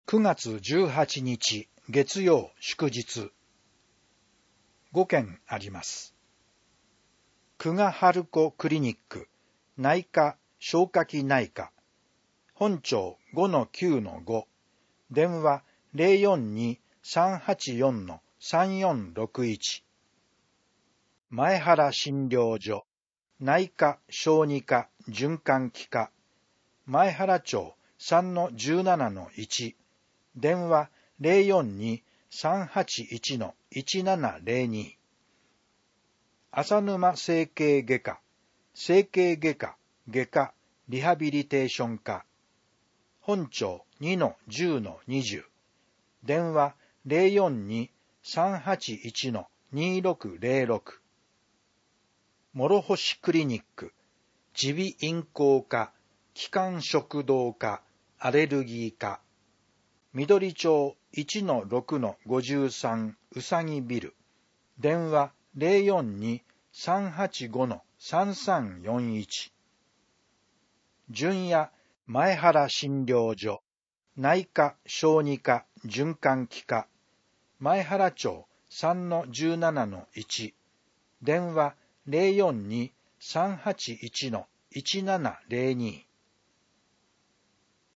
9月18日月曜祝日5件あります。久我春子クリニック内科消化器内科本庁 5-9-5 電話 042-384-3461 前原診療所内科小児科循環器科前原町 3-17-1 電話 042-381-1702 浅沼整形外科整形外科外科リハビリテーション科本庁 2-10-20 電話 042-381-2606 諸星クリニック耳鼻咽喉科気管食道科アレルギー科緑町 1-6-53 うさぎビル電話 042-385-3341 純也前原診療所内科小児科循環器科前原町 3-17-1 電話 042-381-1702